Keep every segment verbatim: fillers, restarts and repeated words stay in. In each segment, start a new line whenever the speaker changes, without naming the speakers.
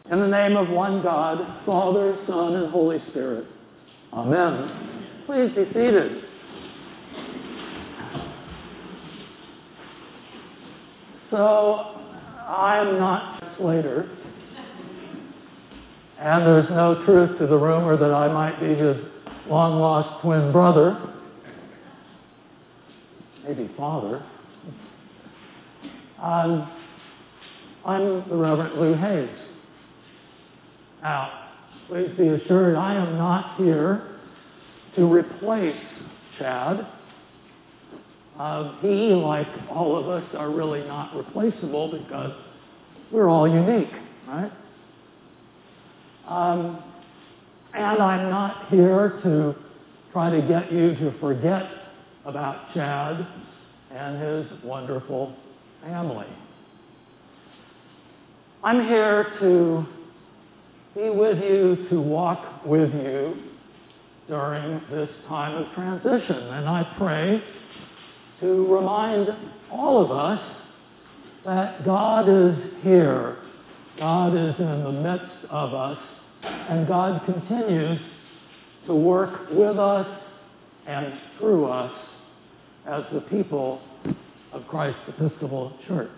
In the name of one God, Father, Son, and Holy Spirit. Amen. Please be seated. So, I am not Slater, and there's no truth to the rumor that I might be his long-lost twin brother, maybe father. Um, I'm the Reverend Lou Hayes. Now, please be assured I am not here to replace Chad. Uh, he, like all of us, are really not replaceable because we're all unique, right? Um, and I'm not here to try to get you to forget about Chad and his wonderful family. I'm here to be with you, to walk with you during this time of transition. And I pray to remind all of us that God is here. God is in the midst of us, and God continues to work with us and through us as the people of Christ Episcopal Church.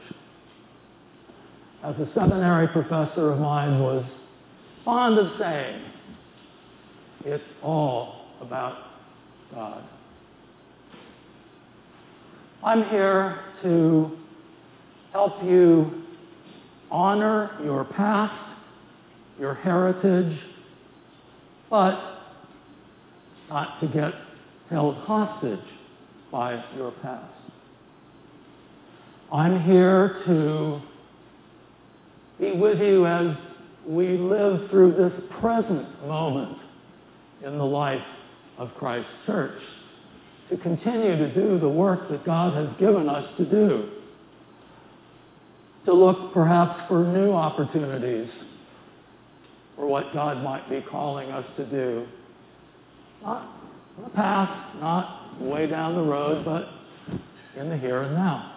As a seminary professor of mine was fond of saying, it's all about God. I'm here to help you honor your past, your heritage, but not to get held hostage by your past. I'm here to be with you as we live through this present moment in the life of Christ's church, to continue to do the work that God has given us to do, to look perhaps for new opportunities for what God might be calling us to do. Not in the past, not way down the road, but in the here and now.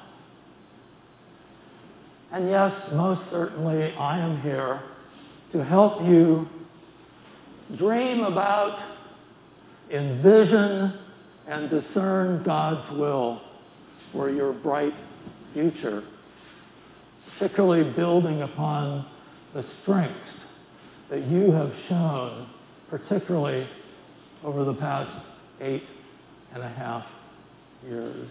And yes, most certainly I am here to help you dream about, envision, and discern God's will for your bright future, particularly building upon the strengths that you have shown, particularly over the past eight and a half years.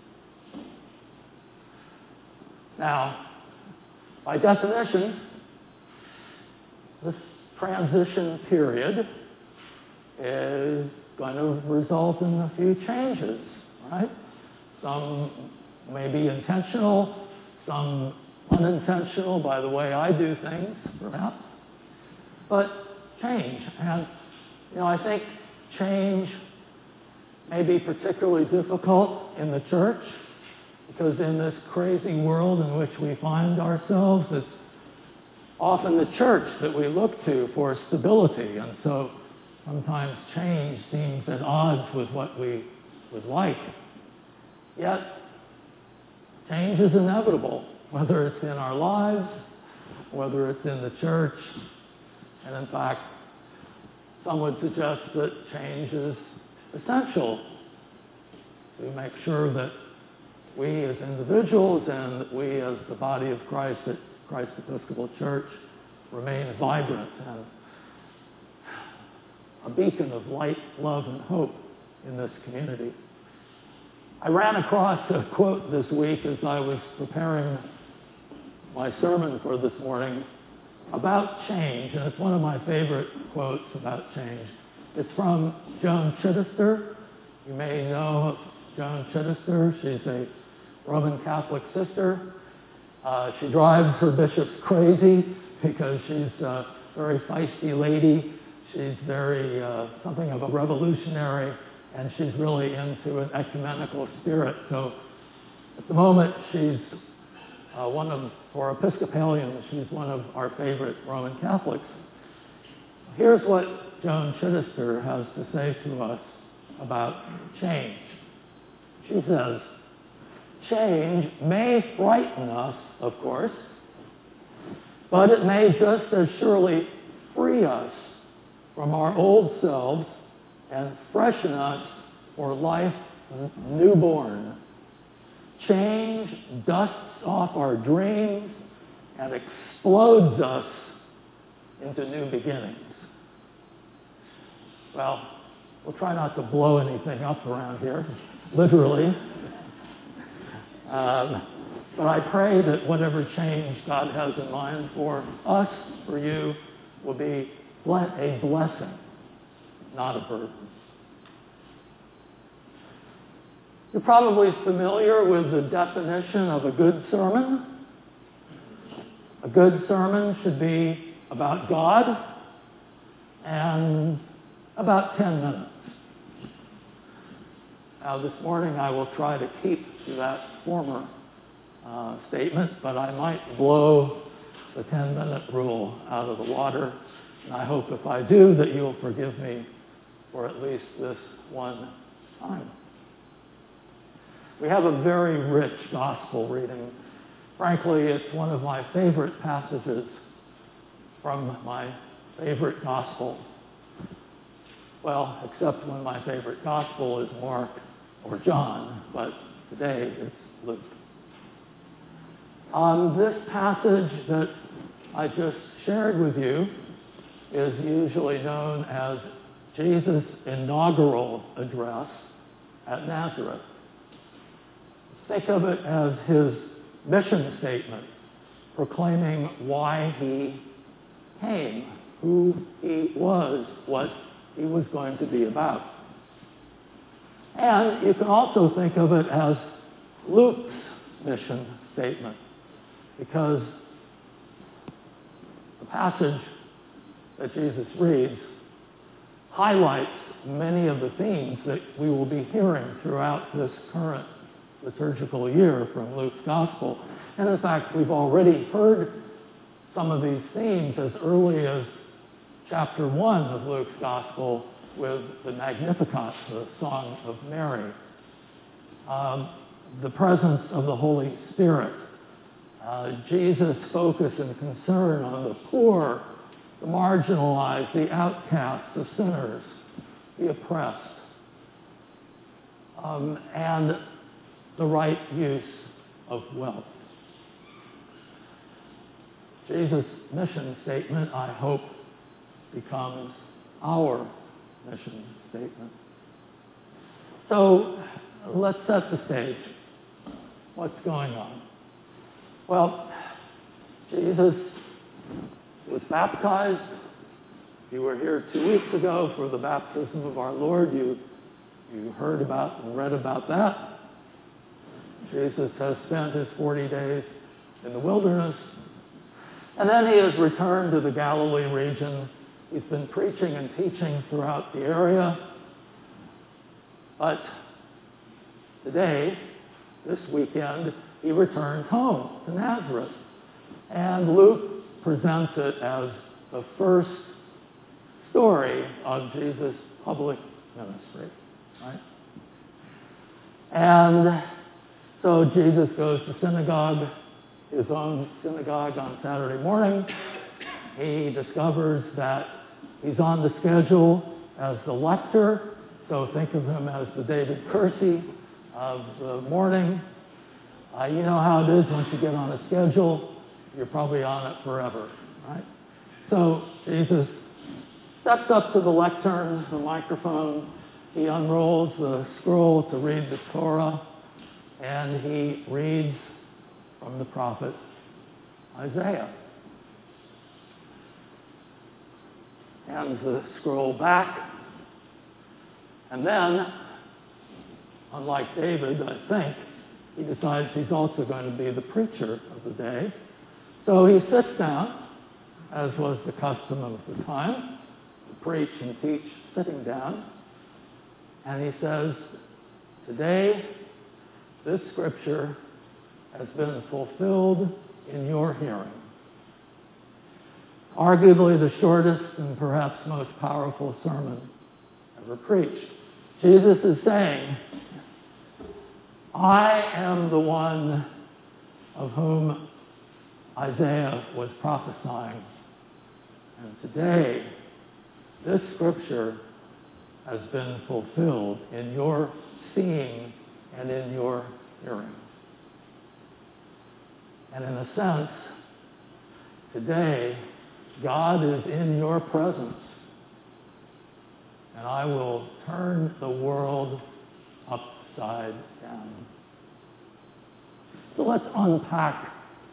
Now, by definition, this transition period is going to result in a few changes, right? Some may be intentional, some unintentional by the way I do things, perhaps, but change. And, you know, I think change may be particularly difficult in the church because in this crazy world in which we find ourselves, it's often the church that we look to for stability, and so sometimes change seems at odds with what we would like. Yet, change is inevitable, whether it's in our lives, whether it's in the church, and in fact, some would suggest that change is essential to make sure that we as individuals and that we as the body of Christ at Christ Episcopal Church remain vibrant and a beacon of light, love, and hope in this community. I ran across a quote this week as I was preparing my sermon for this morning about change, and it's one of my favorite quotes about change. It's from Joan Chittister. You may know Joan Chittister. She's a Roman Catholic sister. Uh, she drives her bishops crazy because she's a very feisty lady. She's very, uh, something of a revolutionary, and she's really into an ecumenical spirit. So at the moment, she's uh, one of, for Episcopalians, she's one of our favorite Roman Catholics. Here's what Joan Chittister has to say to us about change. She says, change may frighten us, of course, but it may just as surely free us from our old selves and freshen us for life newborn. Change dusts off our dreams and explodes us into new beginnings. Well, we'll try not to blow anything up around here, literally. Um, but I pray that whatever change God has in mind for us, for you, will be a blessing, not a burden. You're probably familiar with the definition of a good sermon. A good sermon should be about God and about ten minutes. Now, this morning I will try to keep to that former uh, statement, but I might blow the ten-minute rule out of the water. And I hope if I do that you'll forgive me for at least this one time. We have a very rich gospel reading. Frankly, it's one of my favorite passages from my favorite gospel. Well, except when my favorite gospel is Mark or John, but today it's Luke. Um, this passage that I just shared with you is usually known as Jesus' inaugural address at Nazareth. Think of it as his mission statement, proclaiming why he came, who he was, what he was going to be about. And you can also think of it as Luke's mission statement, because the passage that Jesus reads highlights many of the themes that we will be hearing throughout this current liturgical year from Luke's Gospel. And in fact, we've already heard some of these themes as early as chapter one of Luke's Gospel with the Magnificat, the Song of Mary. Um, the presence of the Holy Spirit. Uh, Jesus' focus and concern on the poor, the marginalized, the outcasts, the sinners, the oppressed. Um, and the right use of wealth. Jesus' mission statement, I hope, becomes our mission statement. So let's set the stage. What's going on? Well, Jesus was baptized. If you were here two weeks ago for the baptism of our Lord, you, you heard about and read about that. Jesus has spent his forty days in the wilderness. And then he has returned to the Galilee region. He's been preaching and teaching throughout the area. But today, this weekend, he returns home to Nazareth. And Luke presents it as the first story of Jesus' public ministry. Right? And so Jesus goes to synagogue, his own synagogue on Saturday morning. He discovers that he's on the schedule as the lector, so think of him as the David Kersey of the morning. Uh, you know how it is once you get on a schedule, you're probably on it forever, right? So Jesus steps up to the lectern, the microphone. He unrolls the scroll to read the Torah, and he reads from the prophet Isaiah. Hands the scroll back, and then, unlike David, I think, he decides he's also going to be the preacher of the day. So he sits down, as was the custom of the time, to preach and teach sitting down, and he says, "Today, this scripture has been fulfilled in your hearing." Arguably the shortest and perhaps most powerful sermon ever preached. Jesus is saying, I am the one of whom Isaiah was prophesying. And today, this scripture has been fulfilled in your seeing and in your hearing. And in a sense, today, God is in your presence. And I will turn the world upside down. So let's unpack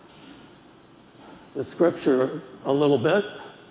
the scripture a little bit.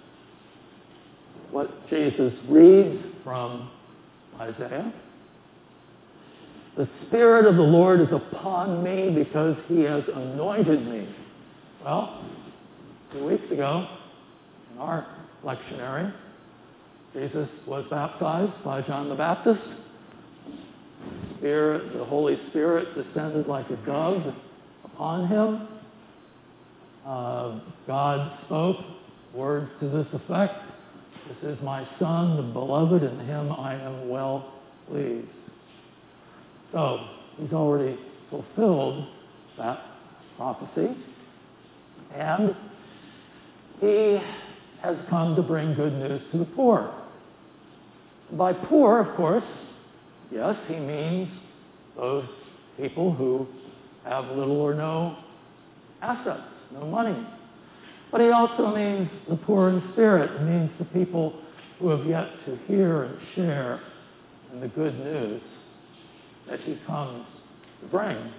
What Jesus reads from Isaiah. The Spirit of the Lord is upon me because he has anointed me. Well, two weeks ago, in our lectionary, Jesus was baptized by John the Baptist. Spirit, the Holy Spirit descended like a dove upon him. Uh, God spoke words to this effect. This is my Son, the beloved, in him I am well pleased. So, he's already fulfilled that prophecy. And he has come to bring good news to the poor. By poor, of course, yes, he means those people who have little or no assets, no money. But he also means the poor in spirit. It means the people who have yet to hear and share in the good news that he comes to bring.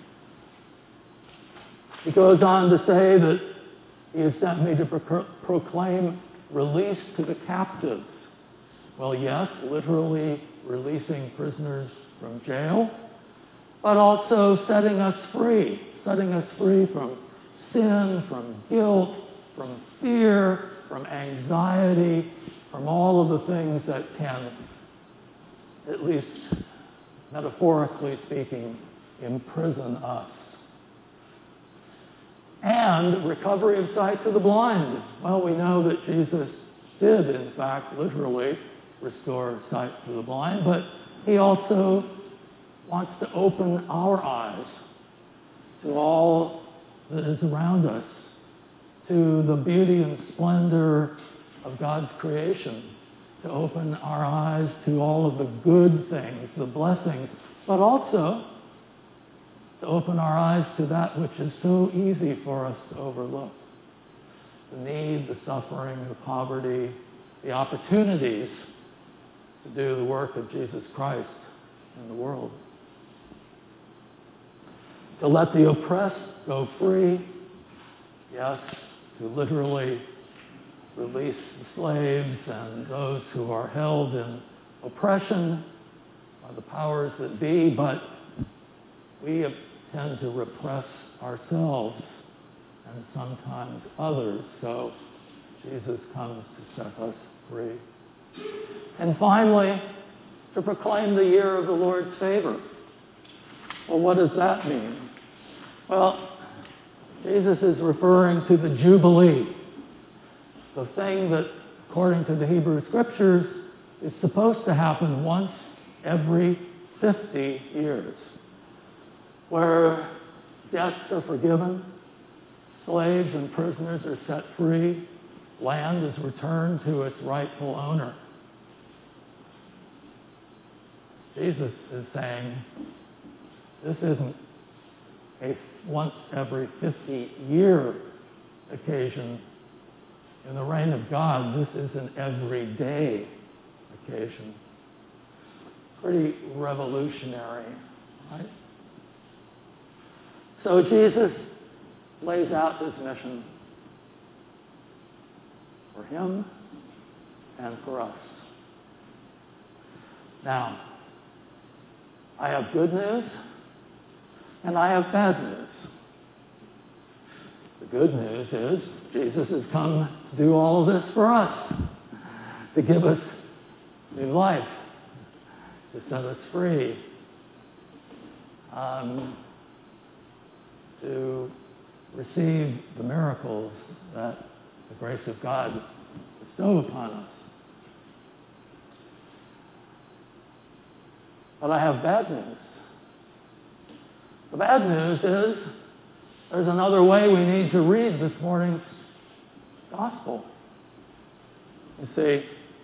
He goes on to say that he has sent me to pro- proclaim release to the captives. Well, yes, literally releasing prisoners from jail, but also setting us free, setting us free from sin, from guilt, from fear, from anxiety, from all of the things that can, at least metaphorically speaking, imprison us. And recovery of sight to the blind. Well, we know that Jesus did, in fact, literally restore sight to the blind, but he also wants to open our eyes to all that is around us, to the beauty and splendor of God's creation, to open our eyes to all of the good things, the blessings, but also to open our eyes to that which is so easy for us to overlook. The need, the suffering, the poverty, the opportunities to do the work of Jesus Christ in the world. To let the oppressed go free, yes, to literally release the slaves and those who are held in oppression by the powers that be, but we tend to repress ourselves and sometimes others, so Jesus comes to set us free. And finally, to proclaim the year of the Lord's favor. Well, what does that mean? Well, Jesus is referring to the Jubilee, the thing that, according to the Hebrew Scriptures, is supposed to happen once every fifty years, where debts are forgiven, slaves and prisoners are set free, land is returned to its rightful owner. Jesus is saying, this isn't a once every fifty year occasion. In the reign of God, this is an everyday occasion. Pretty revolutionary, right? So Jesus lays out his mission for him and for us. Now, I have good news and I have bad news. The good news is Jesus has come to do all of this for us, to give us new life, to set us free, um, to receive the miracles that the grace of God bestows upon us. But I have bad news. The bad news is There's another way we need to read this morning's gospel. You see,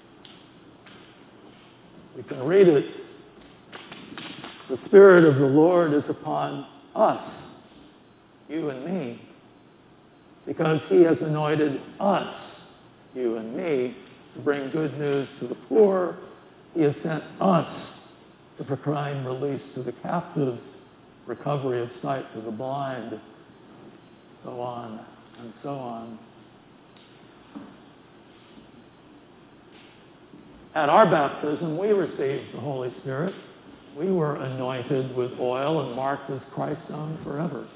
we can read it. The Spirit of the Lord is upon us, you and me, because He has anointed us, you and me, to bring good news to the poor. He has sent us to proclaim release to the captives, recovery of sight to the blind, so on and so on. At our baptism, we received the Holy Spirit. We were anointed with oil and marked as Christ's own forever.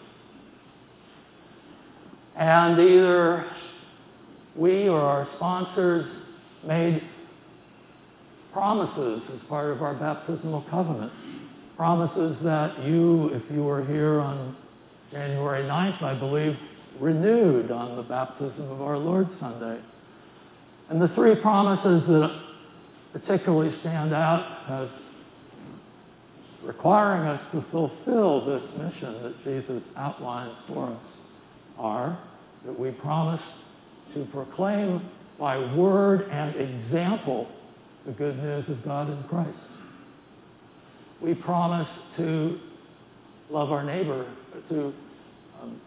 And either we or our sponsors made promises as part of our baptismal covenant. Promises that you, if you were here on January ninth, I believe, renewed on the baptism of our Lord Sunday. And the three promises that particularly stand out as requiring us to fulfill this mission that Jesus outlines for us are that we promise to proclaim by word and example the good news of God in Christ. We promise to love our neighbor, to, um,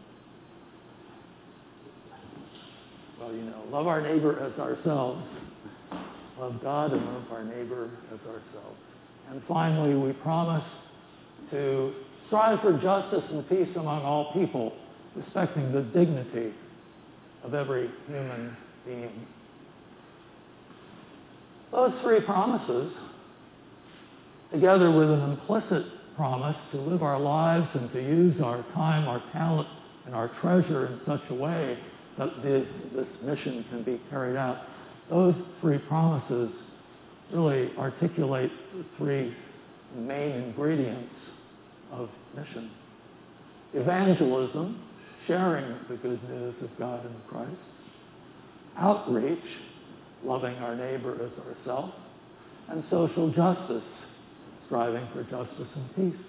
well, you know, love our neighbor as ourselves. Love God and love our neighbor as ourselves. And finally, we promise to strive for justice and peace among all people, respecting the dignity of every human being. Those three promises, together with an implicit promise to live our lives and to use our time, our talent, and our treasure in such a way that this, this mission can be carried out, those three promises really articulate the three main ingredients of mission. Evangelism, sharing the good news of God in Christ. Outreach, loving our neighbor as ourselves. And social justice, striving for justice and peace.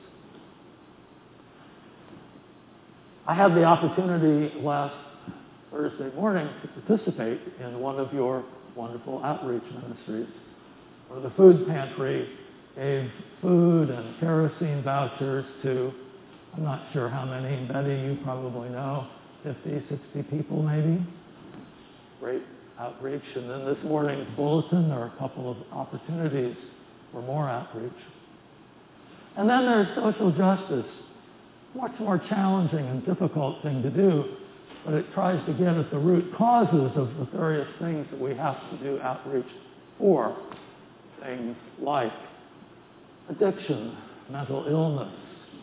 I had the opportunity last Thursday morning to participate in one of your wonderful outreach ministries, where the food pantry gave food and kerosene vouchers to, I'm not sure how many, Betty, you probably know, fifty, sixty people maybe. Great outreach. And then this morning's bulletin, there are a couple of opportunities for more outreach. And then there's social justice, much more challenging and difficult thing to do, but it tries to get at the root causes of the various things that we have to do outreach for. Things like addiction, mental illness,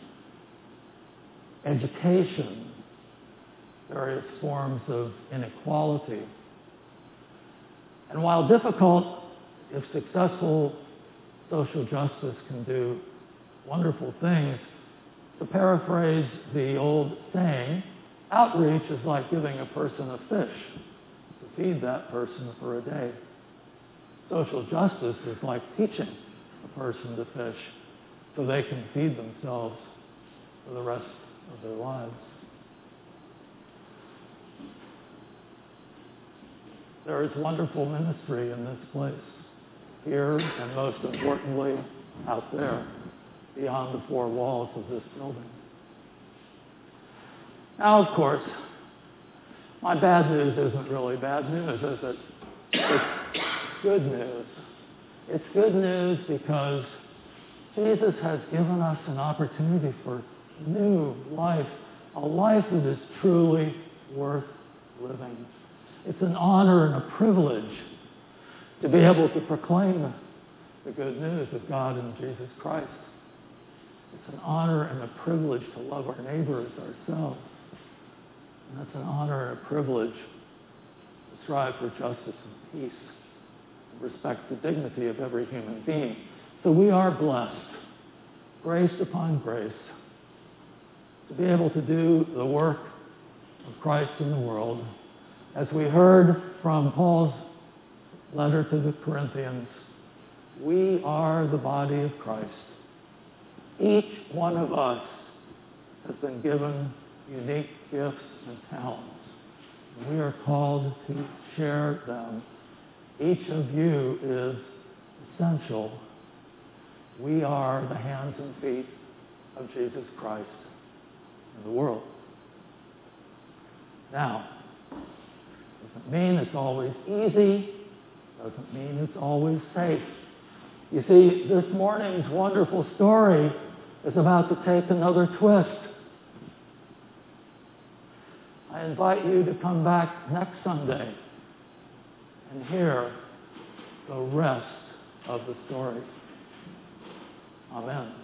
education, various forms of inequality. And while difficult, if successful, social justice can do wonderful things. To paraphrase the old saying, outreach is like giving a person a fish to feed that person for a day. Social justice is like teaching a person to fish so they can feed themselves for the rest of their lives. There is wonderful ministry in this place, here and most importantly, out there, beyond the four walls of this building. Now, of course, my bad news isn't really bad news, is it? It's good news. It's good news because Jesus has given us an opportunity for new life, a life that is truly worth living. It's an honor and a privilege to be able to proclaim the good news of God in Jesus Christ. It's an honor and a privilege to love our neighbor as ourselves. And it's an honor and a privilege to strive for justice and peace and respect the dignity of every human being. So we are blessed, grace upon grace, to be able to do the work of Christ in the world. As we heard from Paul's letter to the Corinthians, we are the body of Christ. Each one of us has been given unique gifts and talents. We are called to share them. Each of you is essential. We are the hands and feet of Jesus Christ in the world. Now, doesn't mean it's always easy, doesn't mean it's always safe. You see, this morning's wonderful story is about to take another twist. I invite you to come back next Sunday and hear the rest of the story. Amen.